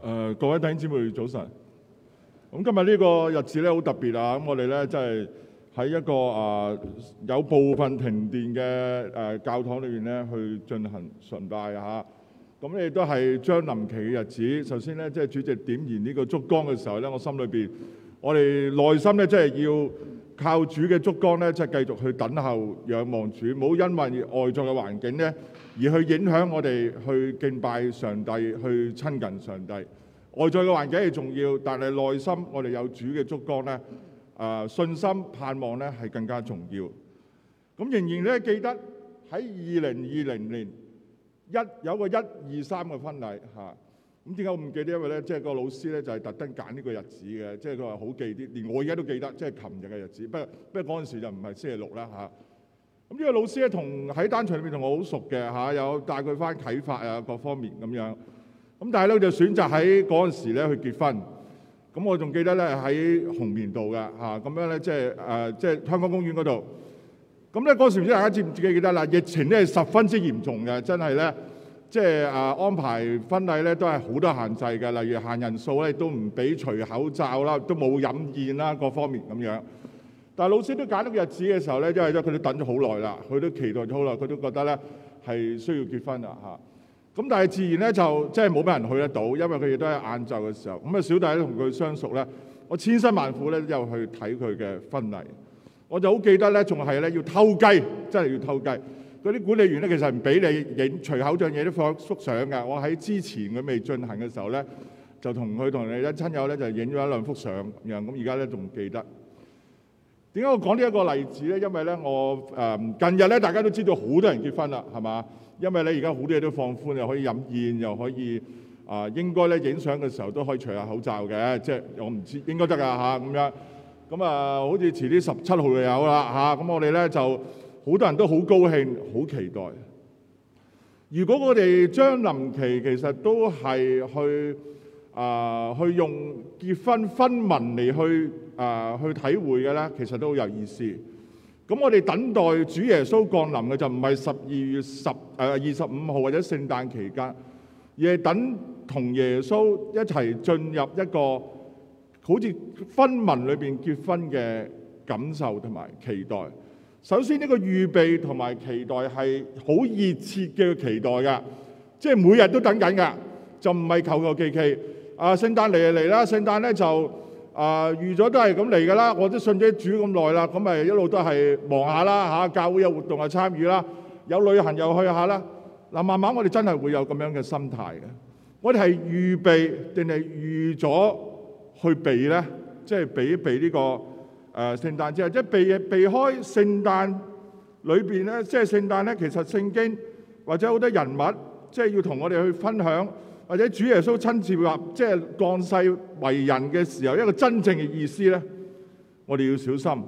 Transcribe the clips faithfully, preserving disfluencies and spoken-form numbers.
誒，各位弟兄姊妹早晨。咁今日呢個日子咧好特別啊！咁我哋咧即係喺一個啊有部分停電嘅誒教堂裏邊咧去進行崇拜嚇。咁亦都係將臨期嘅日子。首先咧，即係主席點燃呢個燭光嘅時候咧，我心裏邊我哋內心咧即係要靠主嘅燭光咧，即係繼續去等候仰望主，唔好因為外在嘅環境咧而去影響我哋去敬拜上帝、去親近上帝。外在嘅環境係重要，但係內心我哋有主嘅燭光咧，啊信心盼望咧係更加重要。咁仍然咧記得喺二零二零年一有個一二三嘅婚禮嚇。咁點解我唔記得？因為咧即係個老師咧就係特登揀呢個日子嘅，即係佢話好記啲，連我而家都記得，即係琴日嘅日子。不過不過嗰陣時就唔係星期六啦嚇。咁呢個老師咧同喺單場裏面同我好熟嘅嚇，有帶佢翻啟發啊各方面咁樣。咁但係咧就選擇喺嗰陣時咧去結婚。咁我仲記得咧喺紅棉道嘅嚇，咁樣咧即係誒即係香港公園嗰度。咁咧嗰時唔知大家知唔知記得啦？疫情咧係十分之嚴重嘅，真係咧即係誒安排婚禮咧都係好多限制嘅，例如限人數咧都唔俾除口罩啦，都冇飲宴啦，各方面咁樣。但係老師都揀到個日子嘅時候咧，因為咧佢都等咗好耐啦，佢都期待咗好耐，佢都覺得咧係需要結婚啦嚇。咁但係自然咧就即係冇乜人去得到，因為佢哋都係晏晝嘅時候。咁啊小弟咧同佢相熟咧，我千辛萬苦咧又去睇佢嘅婚禮。我就好記得咧，仲係咧要偷雞，真係要偷雞。嗰啲管理員咧其實唔俾你影隨口像嘢都放幅相㗎。我喺之前佢未進行嘅時候咧，就同佢同你啲親友咧就影咗一兩幅相咁樣。咁而家咧仲記得。點解我講呢一個例子咧？因為咧我誒近日咧大家都知道好多人結婚啦，係嘛？因為咧而家好多嘢都放寬，又可以飲宴，又可以啊、呃，應該咧影相嘅時候都可以除下口罩嘅，即係我唔知應該得㗎嚇咁樣。咁啊，好似遲啲十七號就有啦嚇。咁我哋咧就好多人都好高興，好期待。如果我哋將臨期其實都係去啊、呃、去用結婚婚文嚟去啊、呃、去體會嘅咧，其實都好有意思。咁我哋等待主耶穌降臨嘅就唔係十二月十誒二十五號或者聖誕期間，而係等同耶穌一齊進入一個好似婚文裏邊結婚嘅感受同埋期待。首先呢個預備同埋期待係好熱切嘅期待㗎，即係每日都等緊㗎，就唔係求求其其。啊，聖誕嚟就嚟啦，聖誕咧就〜啊，預咗都係咁嚟㗎啦！我都信咗主咁耐啦，咁咪一路都係忙下啦嚇，教會有活動就參與啦，有旅行又去下啦。嗱，慢慢我哋真係會有咁樣嘅心態嘅。我哋係預備定係預咗去避咧？即係避一避呢個誒聖誕節，即係避避開聖誕裏邊咧，即係聖誕咧，其實聖經或者好多人物，即係要同我哋去分享。或者主耶穌親自話，即係降世為人嘅時候，一個真正嘅意思咧，我哋要小心。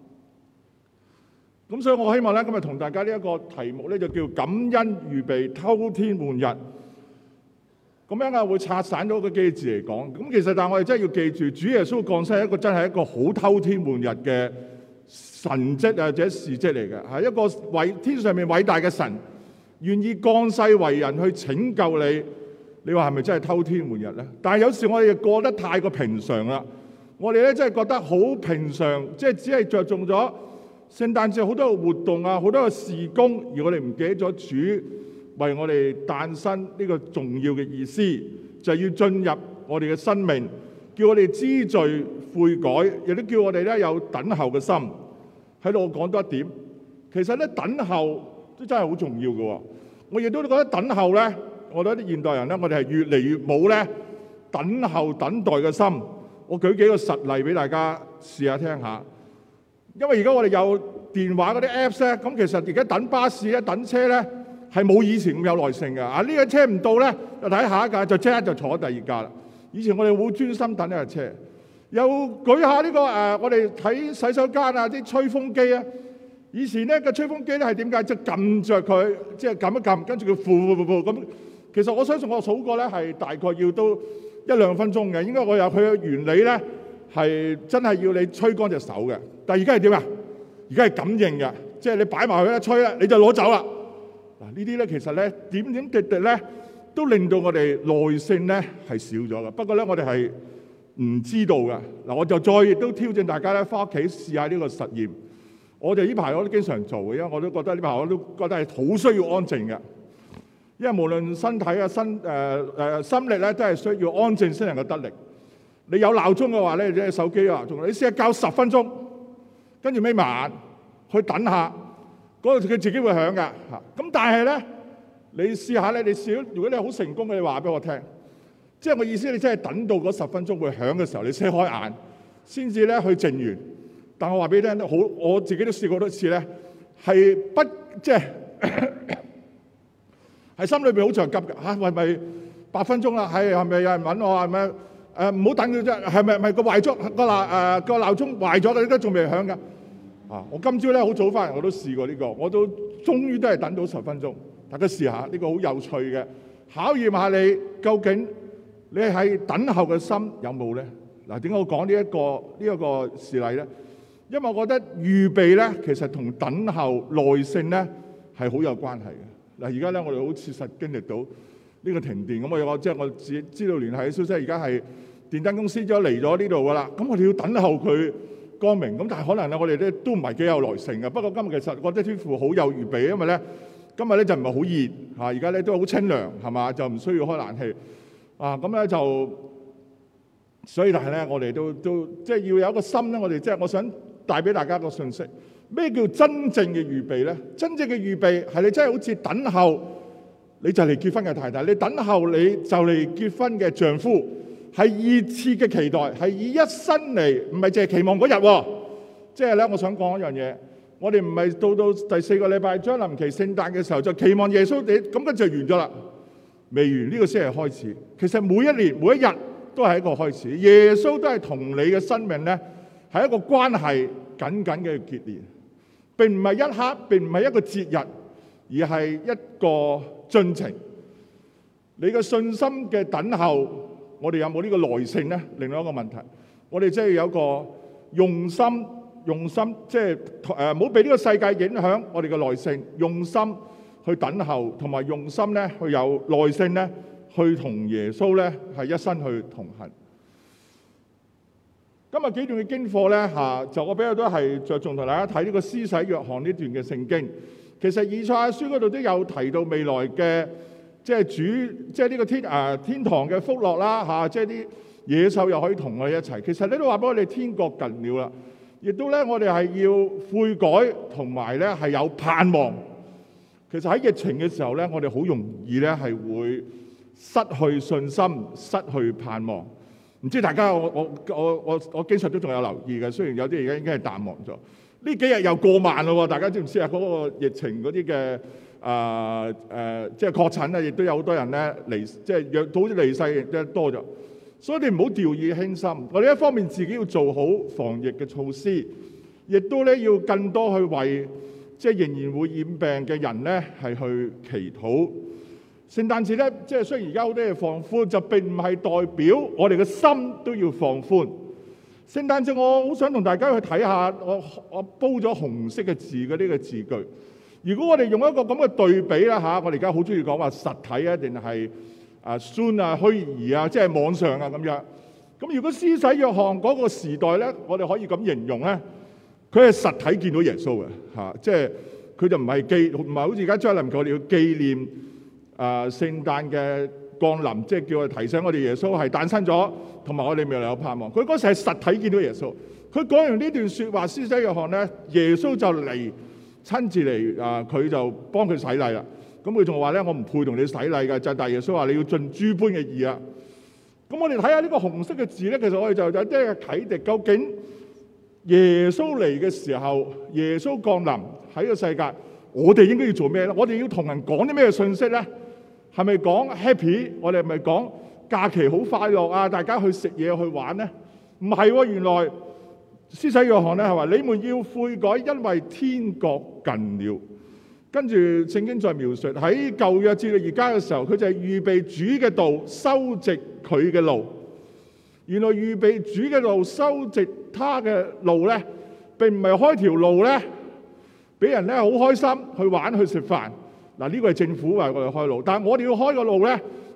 咁所以我希望咧，今日同大家呢一個題目咧，就叫感恩預備偷天換日。咁樣啊，會拆散咗個幾字嚟講。咁其實但係我哋真係要記住，主耶穌降世係一個真係一個好偷天換日嘅神蹟或者事蹟嚟嘅，係一個偉天上面偉大嘅神，願意降世為人去拯救你。你話係咪真係偷天換日咧？但係有時我哋過得太過平常啦，我哋咧真係覺得好平常，即係只係着重咗聖誕節好多個活動啊，好多個事工，而我哋唔記得咗主為我哋誕生呢個重要嘅意思，就係要進入我哋嘅生命，叫我哋知罪悔改，亦都叫我哋咧有等候嘅心。喺度我講多一點，其實咧等候都真係好重要嘅。我亦都覺得等候咧。我覺得啲現代人咧，我哋係越嚟越冇咧等候等待嘅心。我舉幾個實例俾大家試下聽下。因為而家我哋有電話嗰啲 Apps 咧，咁其實而家等巴士咧、等車咧係冇以前咁有耐性嘅。啊，呢架車唔到咧，就睇下一架，就即刻就坐第二架啦。以前我哋好專心等呢架車。又舉下呢個誒，我哋睇洗手間啊，啲吹風機啊。以前咧個吹風機咧係點解？即係撳著佢，即係撳一撳，跟住佢呼呼呼呼咁。其實我相信我數過咧係大概要都一兩分鐘嘅，應該我有佢嘅原理咧係真係要你吹乾隻手嘅。但係而家係點啊？而家係感應嘅，即係你擺埋佢一吹咧，你就攞走啦。嗱呢啲咧其實咧點點滴滴咧都令到我哋耐性咧係少咗嘅。不過咧，我哋係唔知道嘅。嗱，我就再亦都挑戰大家咧，翻屋企試下呢個實驗。我哋呢排我都經常做嘅，因為我都覺得呢排我都覺得係好需要安靜嘅。因為無論身體啊、身誒誒心力咧，都係需要安靜先能夠得力。你有鬧鐘嘅話咧，你隻手機有鬧鐘，你試下校十分鐘，跟住眯埋眼去等下，嗰度佢自己會響㗎嚇。咁但係咧，你試下咧，你試，如果你好成功嘅，你話俾我聽，即係我意思，你真係等到嗰十分鐘會響嘅時候，你先開眼，先至咧去靜完。但我話俾你聽，好，我自己都試過多次咧，係不即係。係心裏邊好着急嘅嚇，係咪八分鐘啦？係係咪有人揾我？係咪誒唔好等佢啫？係咪咪個壞咗個鬧誒個鬧鐘壞咗嘅？而家仲未響㗎啊！我今朝咧好早翻嚟，我都試過呢個，我都終於都係等到十分鐘。大家試下呢個好有趣嘅，考驗下你究竟你係等候嘅心有冇咧？嗱，點解我講呢一個呢一個事例咧？因為我覺得預備咧，其實同等候耐性咧係好有關係嘅。嗱，而家咧我哋好切實經歷到呢個停電，咁我有個即係我知知道聯繫嘅消息，而家係電燈公司咗嚟咗呢度噶啦。咁我哋要等候佢光明，咁但係可能咧我哋咧都唔係幾有耐性嘅。不過今日其實我覺得天父好有預備，因為咧今日咧就唔係好熱嚇，而家咧都好清涼係嘛，就唔需要開冷氣啊。咁咧就所以但係咧我哋都都即係要有一個心咧，我哋即係我想帶俾大家一個信息。咩叫真正嘅預備咧？真正嘅預備係你真係好似等候你就嚟結婚嘅太太，你等候你就嚟結婚嘅丈夫，係熱切嘅期待，係以一生嚟，唔係淨係期望嗰日。即係咧，我想講一樣嘢，我哋唔係到到第四個禮拜將臨期聖誕嘅時候就期望耶穌，你咁跟住就完咗啦，未完，呢個先係開始。其實每一年每一日都係一個開始，耶穌都係同你嘅生命咧係一個關係緊緊嘅結連。並唔係一刻，並唔係一個節日，而係一個進程。你嘅信心嘅等候，我哋有冇呢個耐性呢？另外一個問題，我哋真係有一個用心、用心，即係誒唔好俾呢個世界影響我哋嘅耐性，用心去等候，同埋用心咧去有耐性咧去同耶穌咧係一生去同行。今日幾段嘅經課咧嚇，就我比較都係着重同大家睇呢個施洗約翰呢段嘅聖經。其實以賽亞書嗰度都有提到未來嘅，即係主，即係呢個天誒天堂嘅福樂啦嚇，即係啲野獸又可以同我哋一齊。其實你都話俾我哋天國近了啦，亦都咧我哋係要悔改同埋咧係有盼望。其實喺疫情嘅時候咧，我哋好容易咧係會失去信心、失去盼望。唔知大家我我我我我經常都仲有留意嘅，雖然有啲而家已經係淡忘咗。呢幾日又過萬咯，大家知唔知啊？嗰個疫情嗰啲嘅啊誒，即係確診啊，亦都有好多人咧離，即係約到好似離世亦都多咗。所以你唔好掉以輕心。我哋一方面自己要做好防疫嘅措施，亦都咧要更多去為即係仍然會染病嘅人咧係去祈禱。聖誕節咧，即係雖然而家好多嘢放寬，就並唔係代表我哋嘅心都要放寬。聖誕節我好想同大家去睇下，我我煲咗紅色嘅字嘅呢個字句。如果我哋用一個咁嘅對比啦嚇，我哋而家好中意講話實體啊，定係啊 Zoom 啊虛擬啊，即係網上啊咁樣。咁如果施洗約翰嗰個時代咧，我哋可以咁形容咧，佢係實體見到耶穌嘅嚇，即係佢就唔係記，唔係好似而家將臨期我哋要紀念。啊！聖誕嘅降臨，即係叫我哋提醒我哋耶穌係誕生咗，同埋我哋未來有盼望。佢嗰時係實體見到耶穌。佢講完呢段説話，施洗約翰咧，耶穌就嚟親自嚟啊！佢就幫佢洗禮啦。咁佢仲話咧：我唔配同你洗禮嘅，就係但耶穌話你要盡諸般嘅義啊！咁我哋睇下呢個紅色嘅字咧，其實我哋就有啲嘅啟迪。究竟耶穌嚟嘅時候，耶穌降臨喺個世界，我哋應該要做咩咧？我哋要同人講啲咩信息咧？係咪講 happy？ 我哋係咪講假期好快樂啊？大家去食嘢去玩咧？唔係喎，原來施洗約翰咧係話：你們要悔改，因為天國近了。跟住聖經再描述喺舊約至到而家嘅時候，佢就係預備主嘅道，修直佢嘅路。原來預備主嘅路，修直他嘅路咧，並唔係開條路咧，俾人咧好開心去玩去食飯。嗱，呢個係政府為我哋開路，但係我哋要開個路咧，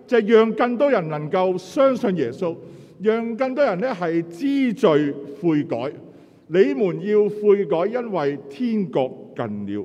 就係讓更多人能夠相信耶穌，讓更多人咧係知罪悔改。你們要悔改，因為天國近了。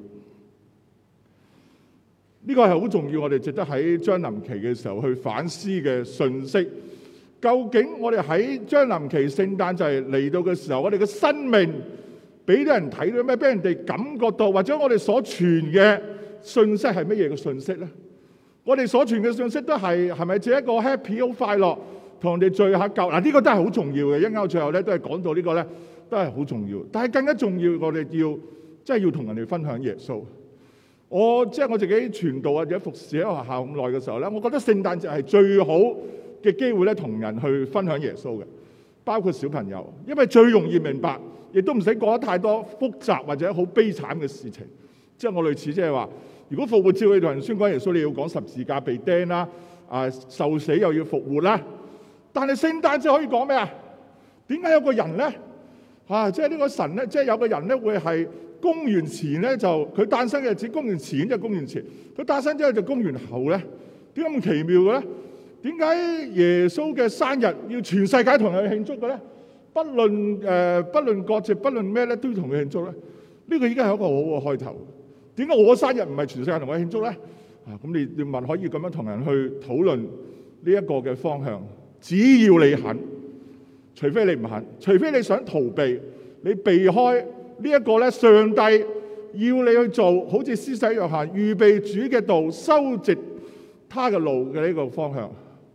呢個係好重要，我哋值得喺將臨期嘅時候去反思嘅信息。究竟我哋喺將臨期聖誕就係嚟到嘅時候，我哋嘅生命俾啲人睇到咩？俾人哋感覺到，或者我哋所傳嘅信息係乜嘢嘅信息咧？我哋所傳嘅信息都係係咪只一個 happy 好快樂，同人哋聚下舊嗱？呢個都係好重要嘅。一啱最後咧都係講到呢個咧，都係好重要。但係更加重要，我哋要即係要同人哋分享耶穌。我即係我自己傳道或者服侍喺學校咁耐嘅時候咧，我覺得聖誕節係最好嘅機會咧，同人去分享耶穌嘅，包括小朋友，因為最容易明白，亦都唔使講得太多複雜或者好悲慘嘅事情。即係我類似即係話，如果復活節你同人宣講耶穌，你要講十字架被釘啦，啊受死又要復活啦。但係聖誕節可以講咩啊？點解有個人咧啊？即係呢個神咧，即係有個人咧會係公元前咧就佢誕生嘅日子，公元前就公元前，佢誕生之後就公元後咧？點解咁奇妙嘅咧？點解耶穌嘅生日要全世界同佢慶祝嘅咧？不論誒、呃，不論國籍，不論咩咧，都要同佢慶祝咧？呢個已經係一個好好嘅開頭。點解我生日唔係全世界同我慶祝咧？啊，咁你要問可以咁樣同人去討論呢一個嘅方向。只要你肯，除非你唔肯，除非你想逃避，你避開呢一個咧，上帝要你去做，好似施洗約翰預備主嘅道，修直他嘅路嘅呢個方向。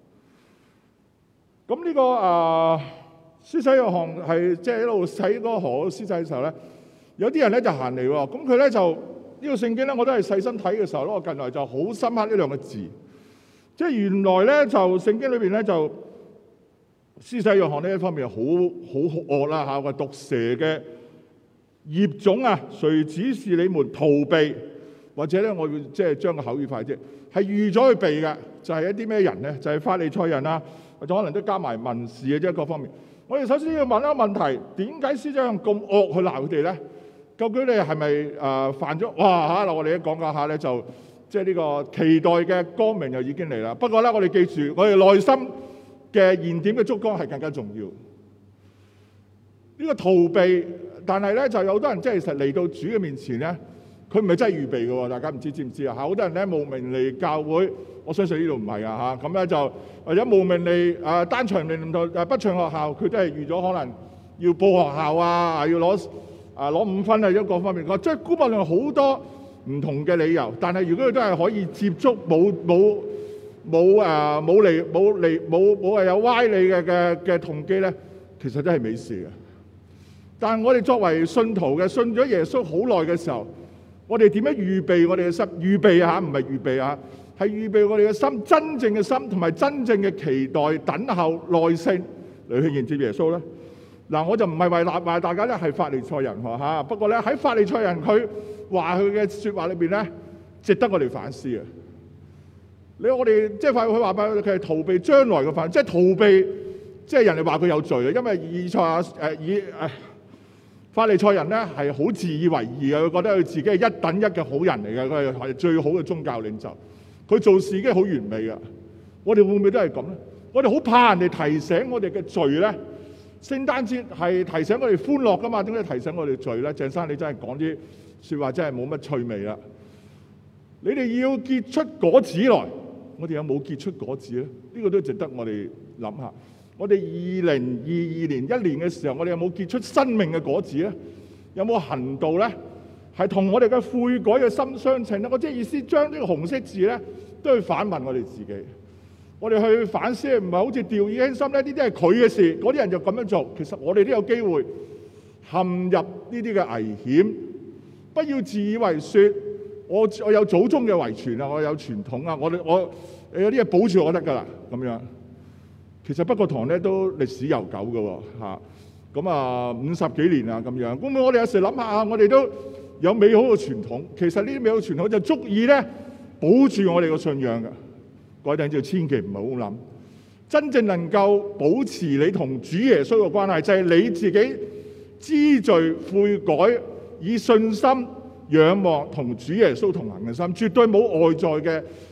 咁呢、這個啊，施洗約翰係即係一路喺嗰個河施洗嘅時候咧，有啲人咧就行嚟喎，咁佢咧就呢、這個聖經咧，我都係細心睇嘅時候咧，我近來就好深刻呢兩個字，即係原來咧就聖經裏邊咧就施洗約翰呢一方面好好酷惡啦嚇，個毒蛇嘅業種啊，誰指示你們逃避？或者咧，我會即係將個口語快啲，係預咗去避嘅，就係、是、一啲咩人咧？就係、是、法利賽人啊，或者可能都加埋文士嘅啫，各方面。我哋首先要問一個問題：點解施洗約翰咁惡去鬧佢哋咧？究竟你係咪誒犯咗？哇嚇！嗱，我哋一講講下咧，就即係呢個期待嘅光明就已經嚟啦。不過咧，我哋記住，我哋內心嘅燃點嘅燭光係更加重要。呢、這個逃避，但係咧就有好多人即係其實嚟到主嘅面前咧。佢唔係真係預備嘅喎，大家唔知知唔知啊？嚇，好多人咧慕名嚟教會，我相信呢度唔係啊嚇。咁咧就或者慕名嚟誒單場嚟唔同誒不唱學校，佢都係預咗可能要報學校啊，要攞啊攞五分啊，一個方面講，即係估計量好多唔同嘅理由。但係如果佢都係可以接觸冇冇冇誒冇嚟冇嚟冇冇係有歪理嘅嘅嘅動機咧，其實都係美事嘅。但係我哋作為信徒嘅，信咗耶穌好耐嘅時候，我哋點樣預備我哋嘅心？預備下，唔係預備下，係預備我哋嘅心，真正嘅心同埋真正嘅期待、等候、耐性嚟去迎接耶穌咧。嗱，我就唔係為立話大家咧係法利賽人喎嚇，不過咧喺法利賽人佢話佢嘅説話裏邊咧，值得我哋反思啊！你我哋即係佢話佢係逃避將來嘅犯，即係逃避，即係人哋話佢有罪啊！因為以賽亞誒以誒。法利賽人咧係好自以為義嘅，佢覺得佢自己係一等一嘅好人嚟嘅，佢係最好嘅宗教領袖，佢做事已經好完美嘅。我哋會唔會都係咁咧？我哋好怕人哋提醒我哋嘅罪咧。聖誕節係提醒我哋歡樂噶嘛？點解提醒我哋罪咧？鄭生你真係講啲説話真係冇乜趣味啦！你哋要結出果子來，我哋有冇結出果子咧？呢個都值得我哋諗下。我哋二零二二年一年嘅時候，我哋有冇結出生命嘅果子咧？有冇行道咧？係同我哋嘅悔改嘅心相稱咧？我即係意思將呢個紅色字咧，都去反問我哋自己。我哋去反思，唔係好似掉以輕心咧。呢啲係佢嘅事，嗰啲人就咁樣做。其實我哋都有機會陷入呢啲嘅危險。不要自以為説，我我有祖宗嘅遺傳啊，我有傳統啊，我我有啲嘢保住我得㗎啦，咁樣。其實北角堂咧都歷史悠久嘅喎，嚇咁啊五十幾年啊咁樣。咁我哋有時諗下，我哋都有美好嘅傳統。其實呢啲美好傳統就足以咧保住我哋嘅信仰嘅。各位弟兄千祈唔好諗，真正能夠保持你同主耶穌嘅關係，就係你自己知罪悔改，以信心仰望同主耶穌同行嘅心，絕對冇外在嘅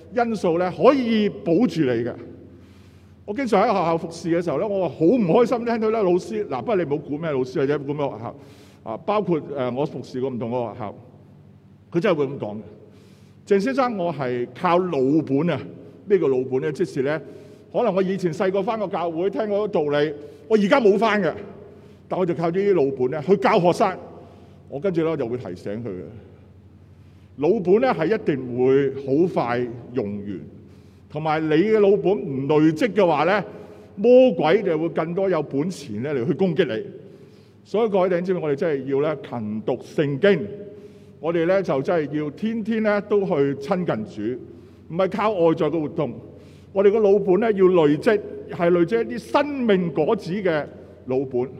因素咧，可以保住你嘅。我經常喺學校服侍嘅時候咧，我好唔開心聽到咧老師嗱，不過你唔好估咩老師或者估咩學校啊，包括誒我服侍過唔同嘅學校，佢真係會咁講嘅。鄭先生，我係靠老本啊！咩叫老本咧？即是咧，可能我以前細個翻過教會聽過道理，我而家冇翻嘅，但我就靠呢啲老本咧去教學生。我跟住咧就會提醒佢嘅，老本咧係一定會好快用完。同埋你嘅老本唔累積嘅話咧，魔鬼就會更多有本錢咧嚟去攻擊你。所以各位弟兄姊妹，我哋真係要咧勤讀聖經，我哋咧就真係要天天咧都去親近主，唔係靠外在嘅活動。我哋個老本咧要累積，係累積一啲生命果子嘅老本。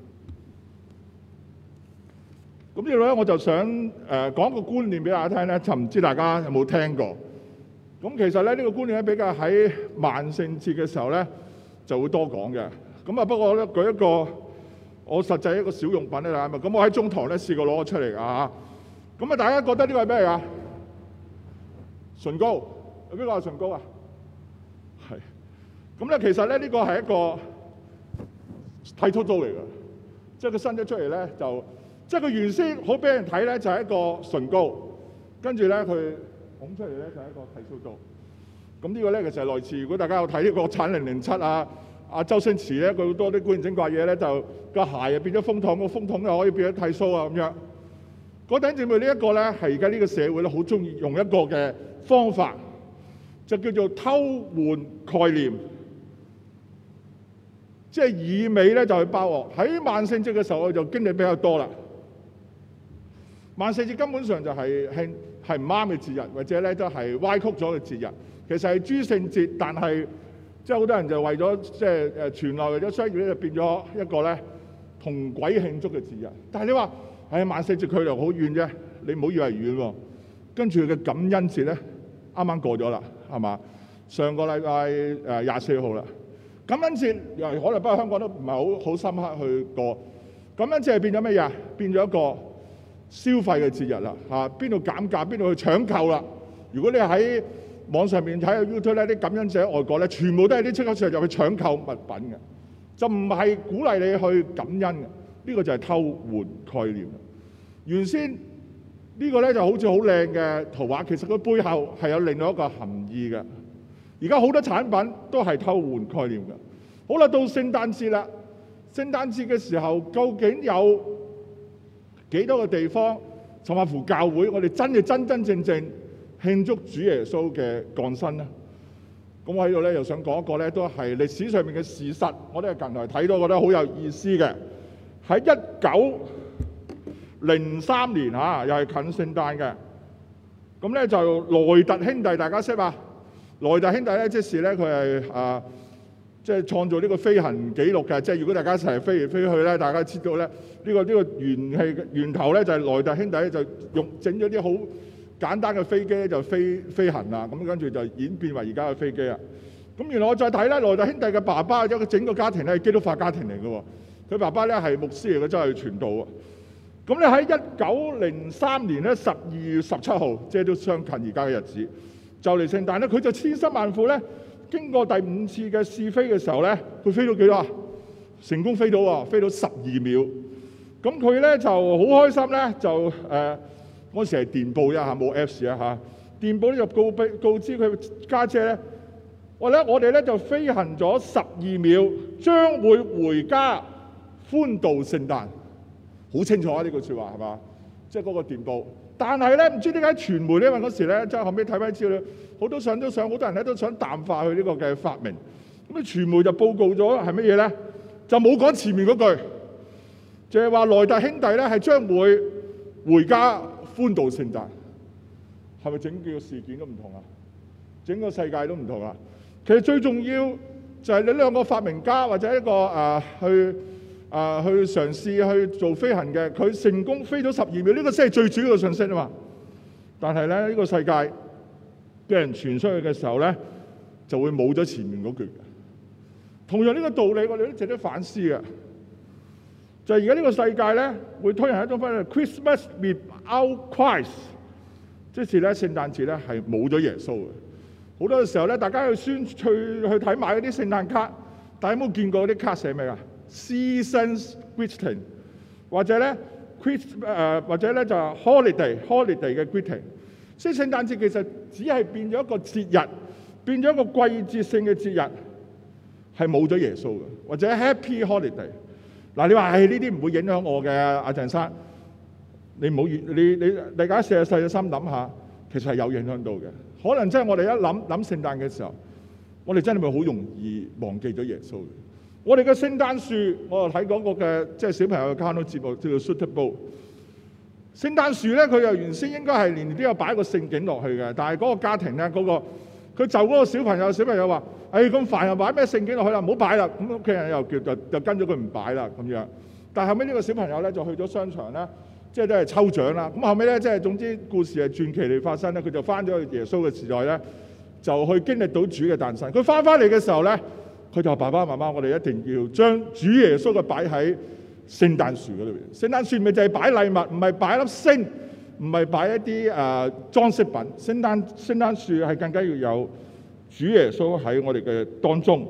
咁呢度咧我就想誒、呃、講個觀念俾大家聽咧，就唔知大家有冇聽過？咁其實咧呢、這個觀念咧比較喺萬聖節嘅時候咧就會多講嘅。咁啊不過咧舉一個我實際一個小用品咧啦，咁我喺中堂咧試過攞咗出嚟啊。咁啊大家覺得呢個係咩啊？唇膏，有邊個係唇膏啊？係。咁咧其實咧呢、這個係一個剃鬚刀嚟嘅，即係佢伸咗出嚟咧就，即係佢原先好俾人睇咧就係一個唇膏，跟住咧佢拱出嚟咧就係一個剃鬚刀。咁呢個咧其實係類似，如果大家有睇呢個《國產零零七》啊，阿周星馳咧佢好多啲古靈精怪嘢咧，就個鞋又變咗風筒，個風筒又可以變咗剃鬚啊咁樣。嗰頂姊妹呢一個咧係而家呢個社會咧好中意用一個嘅方法，就叫做偷換概念，即係以美咧就去包惡。喺萬聖節嘅時候我就經歷比較多啦。萬聖節根本上就係係係唔啱嘅節日，或者咧都係歪曲咗嘅節日。其實係諸聖節，但係即係好多人就為咗即係誒傳流為咗商業咧，就變咗一個咧同鬼慶祝嘅節日。但係你話係萬聖節距離好遠啫，你唔好以為遠喎。跟住佢嘅感恩節咧，啱啱過咗啦，係嘛？上個禮拜誒廿四號啦。感恩節又可能不過香港都唔係好好深刻去過。感恩節係變咗乜嘢？變咗一個消費嘅節日啦，嚇邊度減價，邊度去搶購啦。如果你喺網上面睇下 YouTube 咧，啲感恩節喺外國咧，全部都係啲超級市場入去搶購物品嘅，就唔係鼓勵你去感恩嘅。呢個就係偷換概念。原先呢個咧就好似好靚嘅圖畫，其實佢背後係有另外一個含義嘅。而家好多產品都係偷換概念嘅。好啦，到聖誕節啦，聖誕節嘅時候究竟有幾多個地方，甚至乎教會，我哋真係真真正正慶祝主耶穌嘅降生咧？咁我喺度咧又想講一個咧，都係歷史上面嘅事實。我哋近來睇到覺得好有意思嘅，喺一九零三年嚇，又係近聖誕嘅。咁咧就萊特兄弟，大家識嘛？萊特兄弟咧，即是咧佢係啊，即係創造呢個飛行紀錄嘅。即係如果大家一齊飛嚟飛去咧，大家知道咧，呢個呢個元氣源頭咧就係萊特兄弟咧就用整咗啲好簡單嘅飛機咧就飛飛行啦，咁跟住就演變為而家嘅飛機啦。咁原來我再睇咧，萊特兄弟嘅爸爸，一個整個家庭咧係基督化家庭嚟嘅喎。佢爸爸咧係牧師嚟嘅，真係傳道啊。咁咧喺一九零三年咧十二月十七號，即係都相近而家嘅日子，就嚟聖誕咧，佢就千辛萬苦咧，經過第五次嘅試飛嘅時候咧，佢飛到幾多啊？成功飛到啊，飛到十二秒。咁佢咧就好開心咧，就誒。呃嗰時係電報一下，冇 Apps 啊嚇。電報咧就告俾告知佢家姐咧，我咧我哋咧就飛行咗十二秒，將會回家歡度聖誕。好清楚啊！呢句説話係嘛？即係嗰個電報。但係咧唔知點解傳媒咧，因為嗰時咧即係後尾睇翻資料，好多相都想，好多人咧都想淡化佢呢個嘅發明。咁啊，傳媒就報告咗係乜嘢咧？就冇講前面嗰句，就係話萊特兄弟咧係將會回家歡度聖誕。係咪整個事件都唔同啊？整個世界都唔同啊！其實最重要就係你兩個發明家或者一個誒、呃、去。啊！去嘗試去做飛行嘅，佢成功飛咗十二秒，呢個先係最主要嘅信息啊嘛。但係咧，呢個世界俾人傳出去嘅時候咧，就會冇咗前面嗰句嘅。同樣呢個道理，我哋都值得反思嘅。就係而家呢個世界咧，會推行一種翻嚟 Christmas without Christ，即是咧聖誕節咧係冇咗耶穌嘅。 好多嘅時候咧，大家去宣去去睇買嗰啲聖誕卡，大家有冇見過啲卡寫咩啊 ？Seasons greeting， 或者咧 Christ 誒或者咧就係 holiday holiday 嘅 greeting。所以聖誕節其實只係變咗一個節日，變咗一個季節性嘅節日，係冇咗耶穌嘅，或者 Happy Holiday。嗱，你話係呢啲唔會影響我嘅，阿鄭生，你唔好越你你大家細細嘅心諗下，其實係有影響到嘅。可能真係我哋一諗諗聖誕嘅時候，我哋真係會好容易忘記咗耶穌嘅。我哋嘅聖誕樹，我又睇嗰個嘅即係小朋友嘅卡通節目叫做 Super Bowl。聖誕樹咧，佢又原先應該係年年都有擺個聖景落去嘅，但係嗰個家庭咧，嗰、嗰個佢就嗰個小朋友，小朋友話：哎咁煩又擺咩聖景落去啦，唔好擺啦。咁屋企人又叫就就跟咗佢唔擺啦咁樣。但係後尾呢個小朋友咧就去咗商場咧，即係都係抽獎啦。咁後尾咧即係總之故事係傳奇地發生咧，佢就翻咗去耶穌嘅時代咧，就去經歷到主嘅誕生。佢翻翻嚟嘅時候咧，佢就話：爸爸媽媽，我哋一定要將主耶穌嘅擺喺聖誕樹嗰度。聖誕樹咪就係擺禮物，唔係擺粒星，唔係擺一啲誒裝飾品。聖誕聖誕樹係更加要有主耶穌喺我哋嘅當中。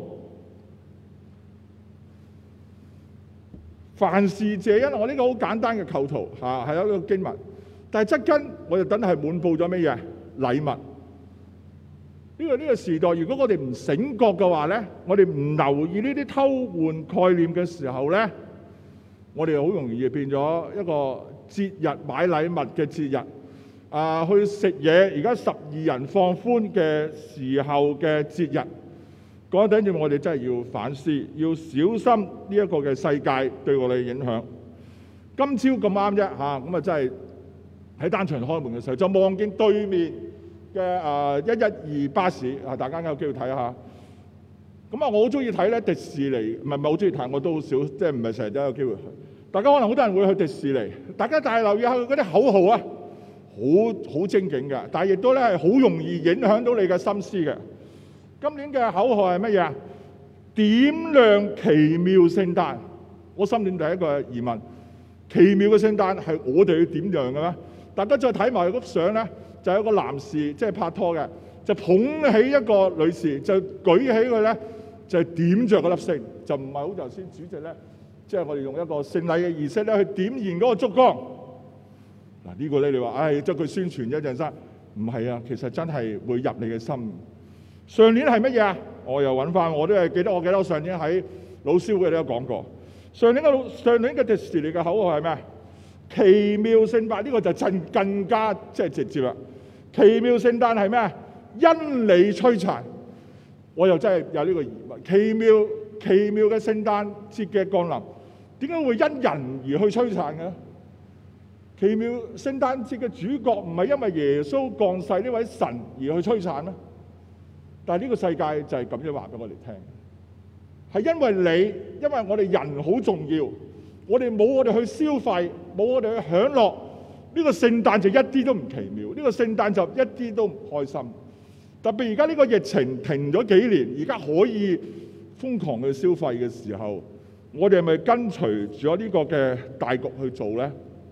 凡事謝恩，我呢個好簡單嘅構圖嚇，係一個經文，但係側跟我就等係滿佈咗乜嘢禮物。呢個呢個時代，如果我哋唔醒覺嘅話咧，我哋唔留意呢啲偷換概念嘅時候咧，我哋好容易變咗一個節日買禮物嘅節日，啊、呃、去食嘢。而家十二人放寬嘅時候嘅節日，講緊住我哋真係要反思，要小心呢一個嘅世界對我哋嘅影響。今朝咁啱啫嚇，咁啊真係喺單場開門嘅時候，就望見對面嘅啊一一二巴士啊，大家有機會睇下。咁啊，我好中意睇咧迪士尼，唔係唔係好中意睇，我都好少，即係唔係成日都有機會去。大家可能好多人會去迪士尼，大家但係留意下佢嗰啲口號啊，好好精警嘅，但係亦都咧係好容易影響到你嘅心思嘅。今年嘅口號係乜嘢啊？點亮奇妙聖誕。我心裏第一個疑問：奇妙嘅聖誕係我哋要點亮嘅咩？大家再睇埋嗰幅相咧，就有一個男士即係拍拖嘅，就捧起一個女士，就舉起佢咧，就點着嗰粒星，就唔係好頭先主席咧，即係我哋用一個聖禮嘅儀式咧去點燃嗰個燭光。嗱、這個、呢個咧，你話唉，將佢宣傳一陣間，唔係啊，其實真係會入你嘅心。上年係乜嘢啊？我又揾翻，我都係記得，我記得我上年喺老師會都有講過。上年嘅上年嘅迪士尼嘅口號係咩？奇妙聖誕，呢個就更更加即係直接啦。奇妙聖誕係咩？因你璀璨。我又真係有呢個疑問。奇妙奇妙嘅聖誕節嘅降臨，點解會因人而去璀璨嘅？奇妙聖誕節嘅主角唔係因為耶穌降世呢位神而去璀璨咩？但係呢個世界就係咁樣話俾我哋聽，係因為你，因為我哋人好重要，我哋冇我哋去消費，冇我哋去享樂，呢個聖誕就一啲都唔奇妙，呢個聖誕就一啲都唔開心。特別而家呢個疫情停咗幾年，而家可以瘋狂去消費嘅時候，我哋係咪跟隨咗呢個嘅大局去做咧？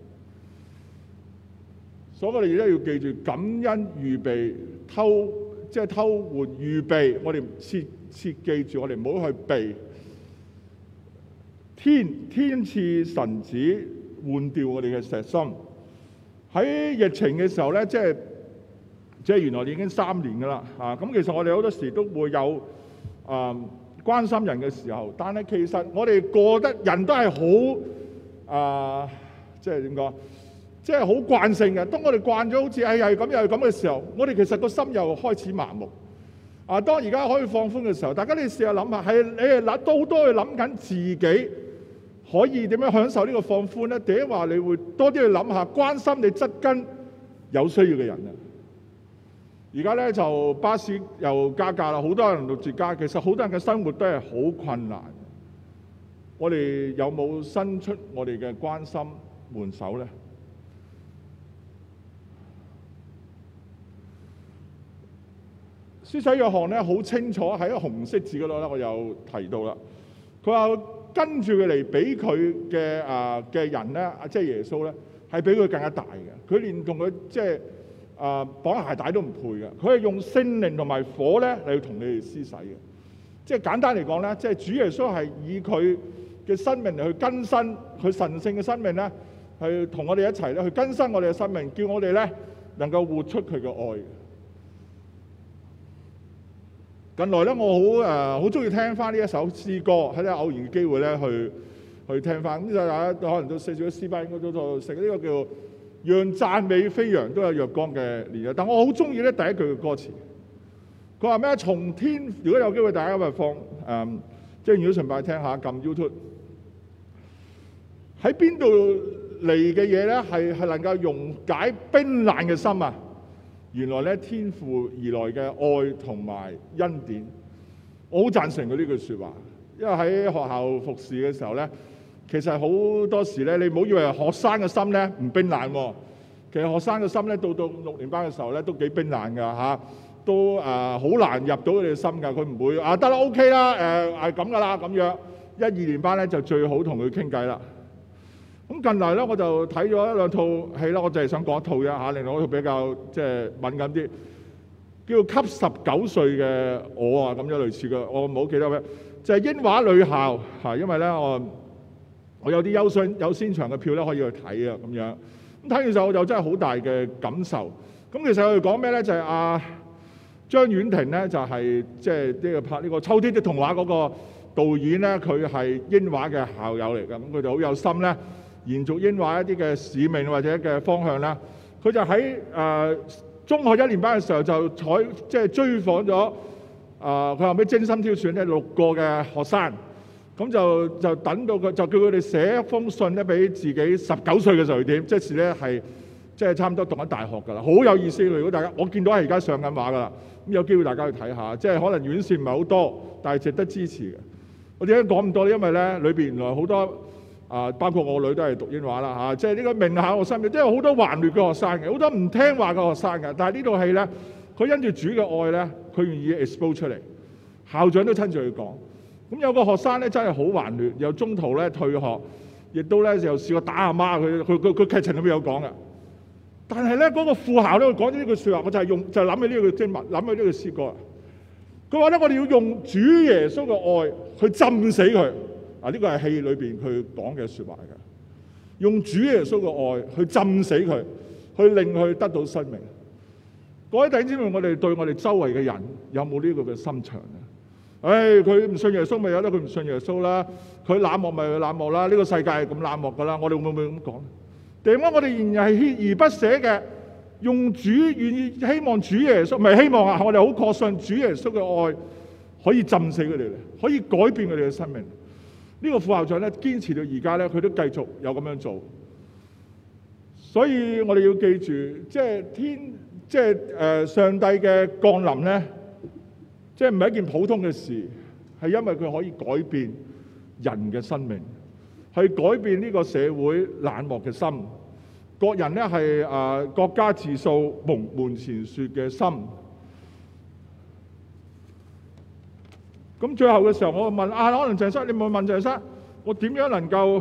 所以我哋而家要記住感恩預備偷。即係偷換預備，我哋切切記住，我哋唔好去避天天賜神子換掉我哋嘅石心。喺疫情嘅時候咧，即係即係原來已經三年㗎啦嚇。咁、啊、其實我哋好多時都會有啊、呃、關心人嘅時候，但係其實我哋過得人都係好啊，即係點講？即係好慣性嘅。當我哋慣咗好似係係咁又係咁嘅時候，我哋其實個心又開始麻木。啊，當而家可以放寬嘅時候，大家你試下諗下，係你係諗都好多去諗緊自己可以點樣享受呢個放寬咧？定係話你會多啲去諗下關心你側跟有需要嘅人啊？而家咧就巴士又加價啦，好多人六折加，其實好多人嘅生活都係好困難。我哋有冇伸出我哋嘅關心援手咧？施洗約翰咧好清楚喺個紅色字嗰度咧，我有提到啦。佢話跟住佢嚟俾佢嘅啊嘅人咧，即係耶穌咧，係比佢更加大嘅。佢連同佢即係啊綁鞋帶都唔配嘅，佢係用聖靈同埋火咧嚟同你哋施洗嘅。即係簡單嚟講咧，即係主耶穌係以佢嘅生命嚟去更新佢神聖嘅生命咧，係同我哋一齊咧去更新我哋嘅生命，叫我哋咧能夠活出佢嘅愛。近來咧，我好誒好中意聽翻呢一首詩歌，喺啲偶然嘅機會咧去去聽翻。咁就大家可能都寫住啲詩班，應該都都識呢個叫讓讚美飛揚，都有若干嘅年日。但我好中意咧第一句嘅歌詞，佢話咩？從天，如果有機會大家咪放誒、嗯，即係如果崇拜聽下，撳 YouTube， 喺邊度嚟嘅嘢咧？係係能夠溶解冰冷嘅心啊！原來咧，天父而來嘅愛同埋恩典，我好贊成佢呢句説話。因為喺學校服侍嘅時候咧，其實好多時咧，你唔好以為學生嘅心咧唔冰冷喎。其實學生嘅心咧，到到六年班嘅時候咧，都幾冰冷㗎嚇，都誒好難入到佢哋嘅心㗎。佢唔會啊得啦 OK 啦，誒係咁㗎啦咁樣。一二年班咧就最好同佢傾偈啦。咁近來咧，我就睇咗一兩套戲啦，我就係想講一套啫嚇，另外一套比較即係敏感啲，叫做《給十九歲嘅我》啊，咁樣類似嘅，我唔好記得咩，就係、是、英華女校嚇，因為咧我我有啲優先優先場嘅票咧可以去睇啊，咁樣咁睇完時候我就真係好大嘅感受。咁其實佢哋講咩咧？就係、是、阿張婉婷咧，就係即係呢個拍呢個《秋天的童話》嗰個導演咧，佢係英華嘅校友嚟㗎，咁佢哋好有心咧。延續英華一啲嘅使命或者嘅方向啦，佢就喺誒、呃、中學一年班嘅時候就採即係追訪咗誒佢後尾精心挑選咧六個嘅學生，咁就就等到佢就叫佢哋寫一封信咧俾自己十九歲嘅時候點，即係咧係即係差唔多讀緊大學㗎啦，好有意思。如果大家我見到係而家上緊畫㗎啦，咁有機會大家去睇下，即係可能院線唔係好多，但係值得支持嘅。我點解講咁多咧？因為咧裏邊原來好多。啊！包括我女都係讀英華啦嚇，即係呢個名校學生，即係好多頑劣嘅學生嘅，好多唔聽話嘅學生嘅。但係呢套戲咧，佢因住主嘅愛咧，佢願意 expose 出嚟。校長都親自去講。咁有個學生咧真係好頑劣，又中途咧退學，亦都咧又試過打阿媽。佢佢佢佢劇情裏邊有講嘅。但係咧嗰個副校咧講咗呢句説話，我就係用就諗起呢個經文，諗起呢個詩歌。佢話咧：我哋要用主耶穌嘅愛去浸死佢。啊！呢個係戲裏邊佢講嘅説話嘅，用主耶穌嘅愛去浸死佢，去令佢得到生命。各位弟兄姊妹，我哋對我哋周圍嘅人有冇呢個嘅心腸啊？唉，佢唔信耶穌咪有得佢唔信耶穌啦，佢冷漠咪佢冷漠啦。呢個世界係咁冷漠噶啦，我哋會唔會咁講？點解我哋仍然係鍥而不捨嘅，用主願意希望主耶穌，唔係希望啊！我哋好確信主耶穌嘅愛可以浸死佢哋咧，可以改變佢哋嘅生命。呢個副校長咧堅持到而家咧，佢都繼續有咁樣做。所以我哋要記住，即係天，即係誒上帝嘅降臨咧，即係唔係一件普通嘅事，係因為佢可以改變人嘅生命，係改變呢個社會冷漠嘅心。各人咧係誒國家自掃門門前雪嘅心。咁最後嘅時候，我問啊，可能鄭生，你冇問鄭生，我點樣能夠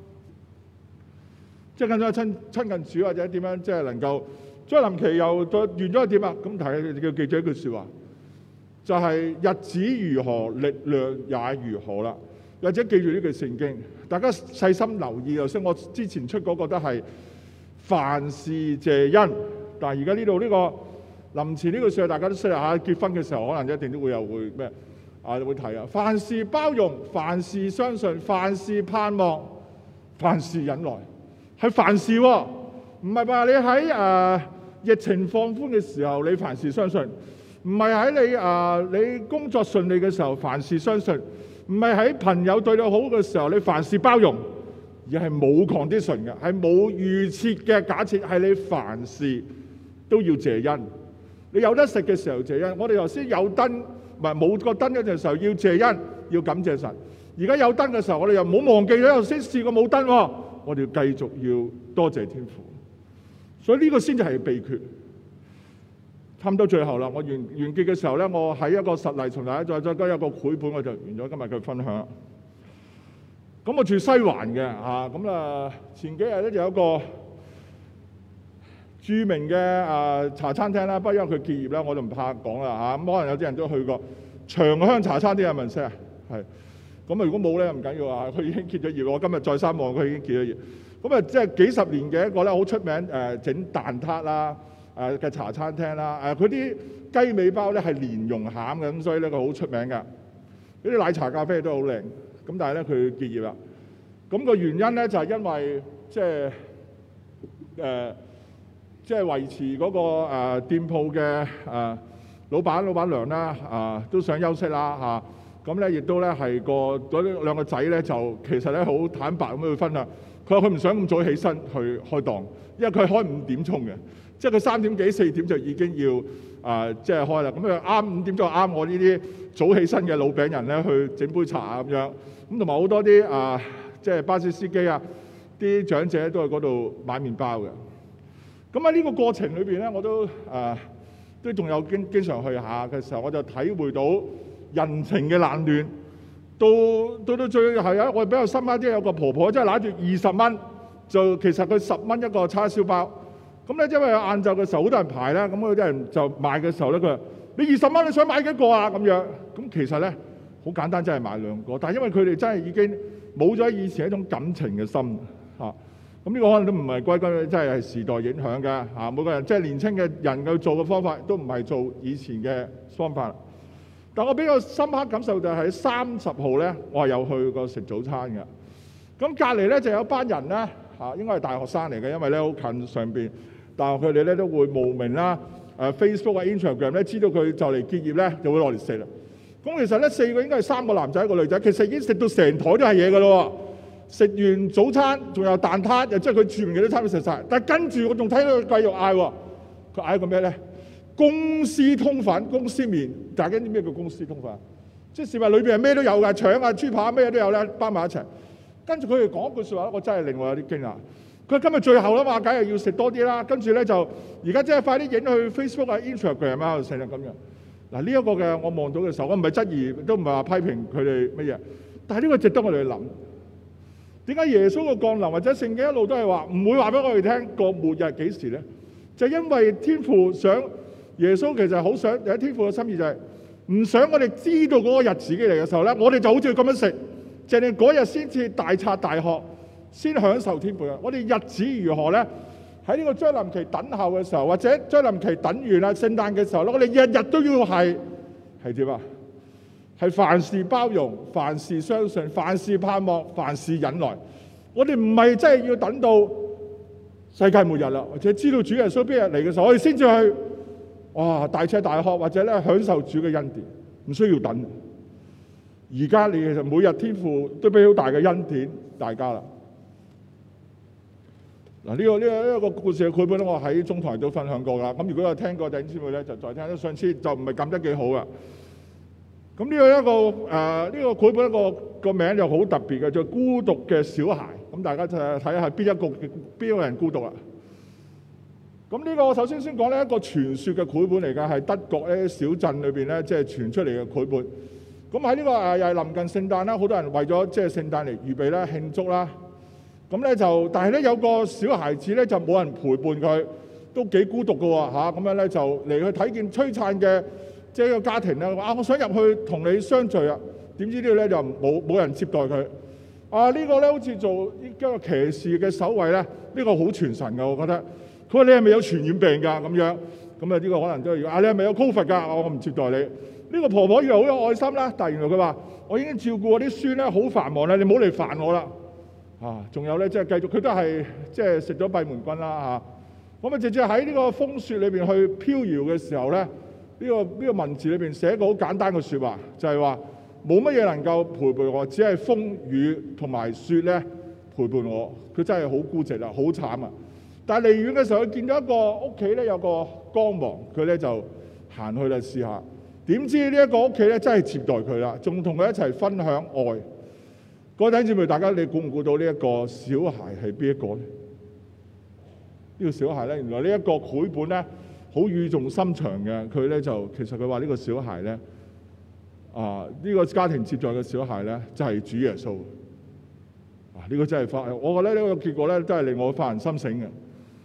即係更加親親近主，或者點樣即係能夠將臨期又再完咗係點啊？咁提叫記住一句説話，就係、是、日子如何，力量也如何啦。或者記住呢句聖經，大家細心留意。頭先我之前出嗰個都係凡事謝恩，但係而家呢度呢個臨前呢句説話，大家都識下。結婚嘅時候可能一定都會有會咩？啊！你會睇啊！凡事包容，凡事相信，凡事盼望，凡事忍耐，係凡事喎、哦，唔係話你喺誒、呃、疫情放寬嘅時候，你凡事相信；唔係喺你誒、呃、你工作順利嘅時候，凡事相信；唔係喺朋友對你好嘅時候，你凡事包容，而係冇 condition嘅，係冇預設嘅假設，係你凡事都要謝恩。你有得食嘅時候謝恩。我哋頭先有燈。唔係冇個燈嗰陣時候要謝恩，要感謝神。而家有燈嘅時候，我哋又唔好忘記咗頭先試過冇燈喎，我哋要繼續要多謝天父。所以呢個先至係秘訣。差唔多最後啦，我完完結嘅時候咧，我喺一個實例同大家再再加一個繪本，我就完咗今日嘅分享。咁我住西環嘅嚇，咁啊前幾日咧就有一個著名嘅啊茶餐廳啦，不過因為佢結業啦，我就唔怕講啦嚇。咁可能有啲人都去過長香茶餐廳，有冇人識啊？係。咁啊，如果冇咧唔緊要啊，佢已經結咗業。我今日再三望佢已經結咗業。咁啊，即係幾十年嘅一個咧，好出名誒整蛋撻啦，誒嘅茶餐廳啦。誒佢啲雞尾包咧係蓮蓉餡嘅，咁所以咧佢好出名㗎。嗰啲奶茶咖啡都好靚。咁但係咧佢結業啦。咁個原因咧就係因為即係誒即係維持嗰個誒店鋪嘅誒老闆老闆娘啦，啊都想休息啦嚇。咁咧，亦都咧係個嗰啲兩個仔咧，就其實咧好坦白咁去分享。佢話佢唔想咁早起身去開檔，因為佢開五點鐘嘅，即係佢三點幾四點就已經要啊，即係開啦。咁啊啱五點鐘啱我呢啲早起身嘅老餅人咧去整杯茶啊咁樣。咁同埋好多啲啊，即係巴士司機啊，啲長者都喺嗰度買麵包嘅。咁喺呢個過程裏邊咧，我都啊都仲有經經常去下嘅時候，我就體會到人情嘅冷暖，到到到最後有我比較深刻啲，有個婆婆真係攞住二十蚊，就其實佢十蚊一個叉燒包。咁咧，因為晏晝嘅時候好多人排啦，咁嗰啲人就買嘅時候咧，佢話：你二十蚊你想買幾個啊？咁樣咁其實咧好簡單，真係買兩個。但係因為佢哋真係已經冇咗以前一種感情嘅心嚇。咁呢個可能都唔係歸根，真係係時代影響嘅嚇。每個人即係年輕嘅人去做嘅方法，都唔係做以前嘅方法。但我比較深刻感受就係喺三十號咧，我係有去過食早餐嘅。咁隔離咧就有班人咧嚇，應該係大學生嚟嘅，因為咧好近上邊大學，佢哋咧都會慕名啦，誒 Facebook 啊、Instagram 咧知道佢就嚟結業咧，就會落嚟食啦。咁其實咧四個應該係三個男仔一個女仔，其實已經食到成枱都係嘢㗎咯。食完早餐仲有蛋撻，又即係佢全部嘅都差唔多食曬。但係跟住我仲睇到佢繼續嗌喎，佢嗌個咩咧？公司通粉、公司麵，大家知咩叫公司通粉？即係食物裏邊係咩都有㗎，腸啊、豬扒咩都有咧，包埋一齊。跟住佢哋講一句説話，我真係令我有啲驚訝。佢今日最後啦嘛，梗係要食多啲啦。跟住咧就而家即係快啲影去 Facebook 啊、Instagram 啊，成日咁樣。嗱呢一個嘅我望到嘅時候，我唔係質疑，都唔係話批評佢哋乜嘢，但係呢個值得我哋去諗。點解耶穌嘅降臨或者聖經一路都係話唔會話俾我哋聽個末日幾時咧？就係因為天父想。耶穌其實好想有天父嘅心意，就係唔想我哋知道嗰個日子嘅嚟嘅時候咧，我哋就好似咁樣食，淨係嗰日先至大拆大喝，先享受天父嘅。我哋日子如何咧？喺呢個將臨期等候嘅時候，或者將臨期等完啦聖誕嘅時候咧，我哋日日都要係係點啊？係凡事包容，凡事相信，凡事盼望，凡事忍耐。我哋唔係真係要等到世界末日啦，或者知道主耶穌邊日嚟嘅時候，我哋先至去。哇！大吃大喝或者咧享受主嘅恩典，唔需要等。而家你其實每日天父都俾好大嘅恩典大家啦。嗱、這個，呢個呢個呢個故事嘅繪本咧，我喺中台都分享過啦。咁如果有聽過弟兄姊妹咧，就再聽。上次就唔係撳得幾好噶。咁呢個一個誒呢、呃這個繪本一個個名就好特別嘅，就孤獨嘅小孩。咁大家就睇下邊一個邊個人孤獨啊？咁呢個我首先先講呢一個傳說嘅繪本嚟㗎，係德國咧小鎮裏邊咧即係傳出嚟嘅繪本。咁喺呢個誒又係臨近聖誕啦，好多人為咗即係聖誕嚟預備咧慶祝啦。咁咧就，但係咧有個小孩子咧就冇人陪伴佢，都幾孤獨㗎喎嚇。咁樣咧就嚟去睇見璀璨嘅即係個家庭咧，啊我想入去同你相聚啊，點知呢度咧就冇冇人接待佢。啊呢個咧好似做一個騎士嘅守衛咧，呢個好傳神㗎，我覺得。佢話：你係咪有傳染病㗎？咁樣咁啊？呢個可能都要啊！你係咪有 Covid 㗎？我唔接待你。呢個婆婆以為好有愛心啦，但係原來佢話：我已經照顧我啲孫咧，好繁忙啦，你唔好嚟煩我啦。啊，仲有咧，即係繼續，佢都係即係食咗閉門羹啦嚇。咁啊，直接喺呢個風雪裏邊去飄搖嘅時候咧，呢個呢個文字裏邊寫一個好簡單嘅説話，就係話冇乜嘢能夠陪伴我，只係風雨同埋雪咧陪伴我。佢真係好孤寂啦，好慘啊！但係離遠嘅時候，佢見到一個屋企咧有個光芒，佢咧就行去啦試下。點知呢一個屋企咧真係接待佢啦，仲同佢一齊分享愛。各位弟兄姊妹，大家你估唔估到呢一個小孩係邊一個咧？呢個小孩咧，原來呢一個繪本咧好語重心長嘅。佢咧就其實佢話呢個小孩咧啊，呢個家庭接待嘅小孩咧就係主耶穌。啊，呢個真係發，我覺得呢個結果咧真係令我發人心醒嘅。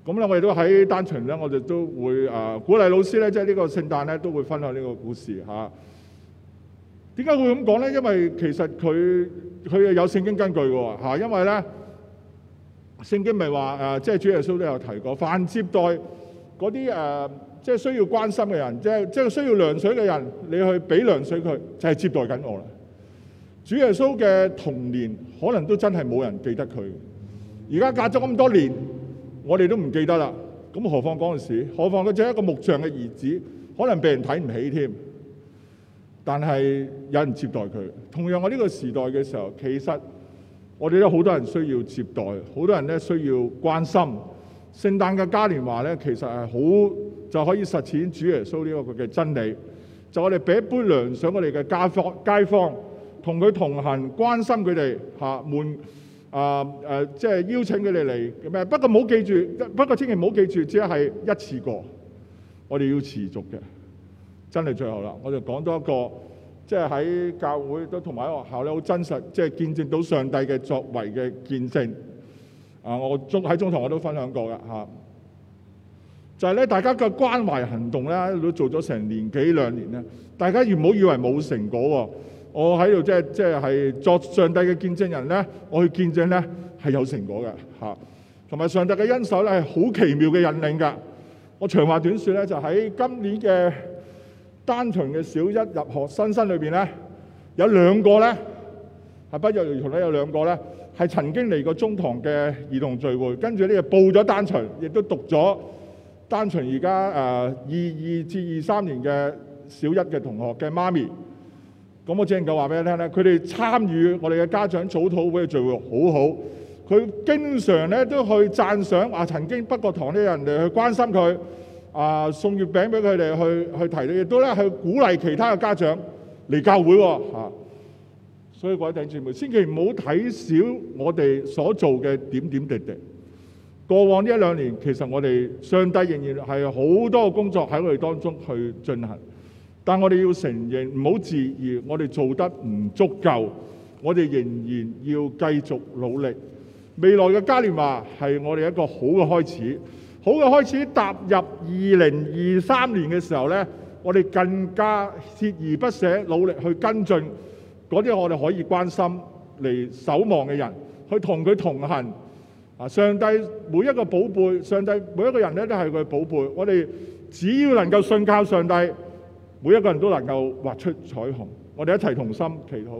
咁咧，我哋都喺單場咧，我哋都會啊鼓勵老師咧，即係呢個聖誕咧都會分享呢個故事嚇。點解會咁講咧？因為其實佢佢有聖經根據嘅喎嚇，因為咧聖經咪話誒，即係主耶穌都有提過，凡接待嗰啲誒即係需要關心嘅人，即係即係需要涼水嘅人，你去俾涼水佢，就係接待緊我啦。主耶穌嘅童年可能都真係冇人記得佢，而家隔咗咁多年，我哋都唔記得啦。咁何況嗰陣時？何況佢只係一個木匠嘅兒子，可能被人睇唔起添。但係有人接待佢。同樣我呢個時代嘅時候，其實我哋都好多人需要接待，好多人咧需要關心。聖誕嘅嘉年華咧，其實係好就可以實踐主耶穌呢一個嘅真理。就我哋俾一杯涼水，我哋嘅街坊街坊同佢同行，關心佢哋嚇門。啊誒、呃，即係邀請佢哋嚟咩？不過唔好記住，不過千祈唔好記住，只係一次過。我哋要持續嘅，真係最後啦。我就講多一個，即係喺教會都同埋喺學校咧，好真實，即係見證到上帝嘅作為嘅見證。啊，我中喺中堂我都分享過嘅嚇、啊，就係、是、咧大家嘅關懷行動咧，都做咗成年幾兩年咧。大家唔好以為冇成果喎。我喺度即係即係係作上帝嘅見證人咧，我去見證咧係有成果嘅嚇，同埋上帝嘅恩手咧係好奇妙嘅引領㗎。我長話短説咧，就喺今年嘅單場嘅小一入學新生裏邊咧，有兩個咧係不約而同咧，有兩個咧係曾經嚟過中堂嘅兒童聚會，跟住咧就報咗單場，亦都讀咗單場而家誒二二至二三年嘅小一嘅同學嘅媽咪。咁我只能夠話俾你聽咧，佢哋參與我哋嘅家長早禱會嘅聚會好好。佢經常咧都去讚賞啊，曾經北角堂啲人嚟去關心佢，啊送月餅俾佢哋去去提到，亦都咧去鼓勵其他嘅家長嚟教會喎嚇。所以各位弟兄姊妹，千祈唔好睇小我哋所做嘅點點滴滴。過往呢一兩年，其實我哋上帝仍然係好多工作喺我哋當中去進行。但我哋要承認，唔好自疑，我哋做得唔足夠，我哋仍然要繼續努力。未來嘅嘉年華係我哋一個好嘅開始，好嘅開始。踏入二零二三年嘅時候呢，我哋更加鍥而不捨，努力去跟進嗰啲我哋可以關心嚟守望嘅人，去同佢同行。啊！上帝每一個寶貝，上帝每一個人咧都係佢寶貝。我哋只要能夠信靠上帝，每一個人都能夠畫出彩虹。我哋一齊同心祈禱。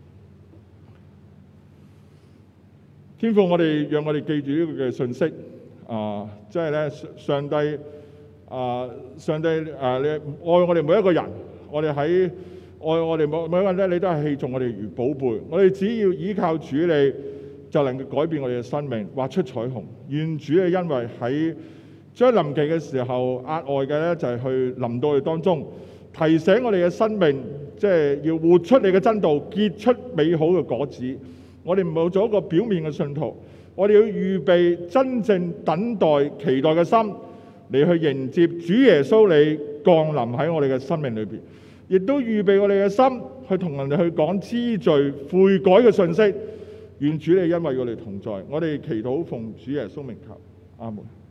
天父，我哋讓我哋記住呢個嘅信息啊，即係咧上帝啊，上帝啊，你愛我哋每一個人，我哋喺愛我哋每每一個人咧，你都係器重我哋如寶貝。我哋只要依靠主你，就能夠改變我哋嘅生命，畫出彩虹。願主嘅恩惠喺將臨期嘅時候，額外嘅咧就係去臨到我哋當中，提醒我哋嘅生命，即係要活出你嘅真道，結出美好嘅果子。我哋唔好做一個表面嘅信徒，我哋要預備真正等待、期待嘅心嚟去迎接主耶穌你降臨喺我哋嘅生命裏邊，亦都預備我哋嘅心去同人哋去講知罪悔改嘅信息。願主你因為我哋同在，我哋祈禱奉主耶穌名求，阿門。